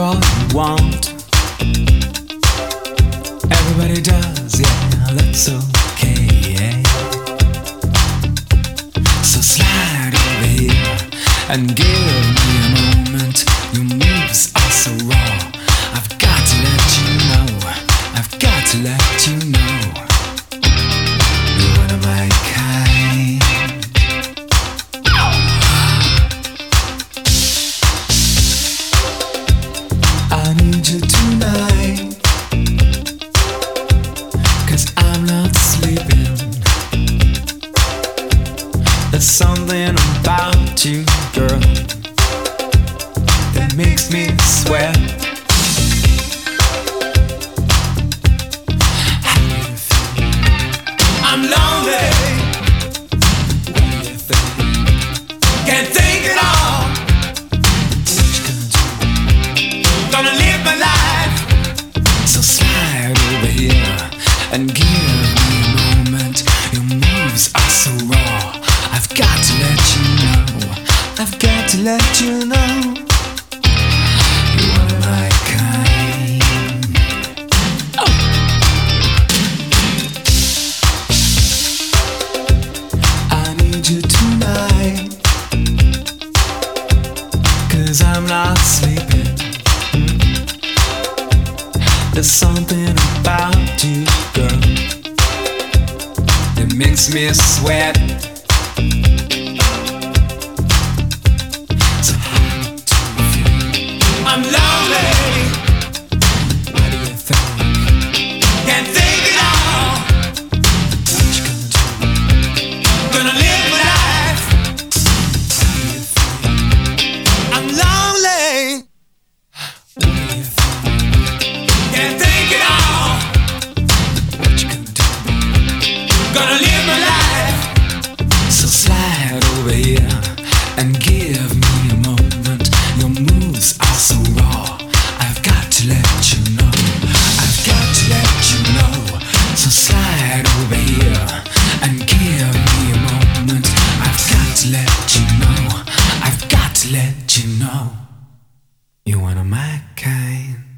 all you want. Everybody does, yeah, that's okay, yeah. So slide over here and give me a moment. Your moves are so raw. I've got to let you know. I've got to let you know. You're one of my kind. I need you tonight, 'cause I'm not sleeping. There's something about you, girl, that makes me sweat. I'm lonely. What do you think? Can't think at all. What you gonna do? Gonna live my life. So slide over here and give me a moment. Your moves are so raw. I've got to let you know. I've got to let you know. You're one of my kind. Oh. I need you tonight, 'cause I'm not sleeping. There's something about you, girl, that makes me sweat. So how do you feel? I'm lonely. What do you think? Can't think at all. What you gonna do? Gonna live my life. How do you feel? I'm lonely. What do you think? Can't think at all. What you gonna do? Gonna live my life. So slide over here and give me a moment. Your moves are so raw. I've got to let you know. I've got to let you know. So slide over here and give me a moment. I've got to let you know. I've got to let you know. You're one of my kind.